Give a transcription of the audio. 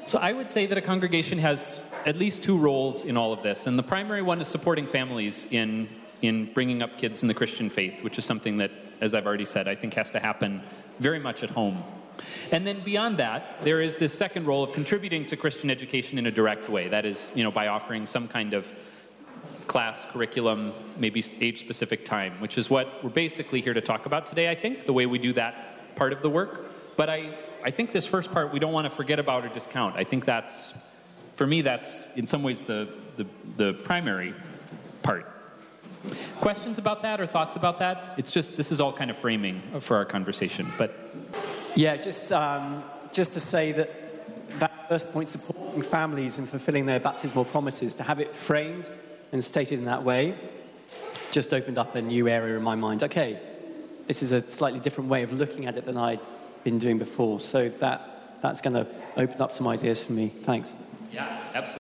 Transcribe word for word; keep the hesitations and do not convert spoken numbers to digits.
So I would say that a congregation has at least two roles in all of this. And the primary one is supporting families in, in bringing up kids in the Christian faith, which is something that, as I've already said, I think has to happen very much at home. And then beyond that, there is this second role of contributing to Christian education in a direct way. That is, you know, by offering some kind of class, curriculum, maybe age-specific time, which is what we're basically here to talk about today, I think, the way we do that part of the work. But I, I think this first part we don't want to forget about or discount. I think that's, for me, that's in some ways the, the, the primary part. Questions about that or thoughts about that? It's just, this is all kind of framing for our conversation, but... Yeah, just um, just to say that that first point, supporting families and fulfilling their baptismal promises, to have it framed and stated in that way, just opened up a new area in my mind. Okay, this is a slightly different way of looking at it than I'd been doing before, so that that's going to open up some ideas for me. Thanks. Yeah, absolutely.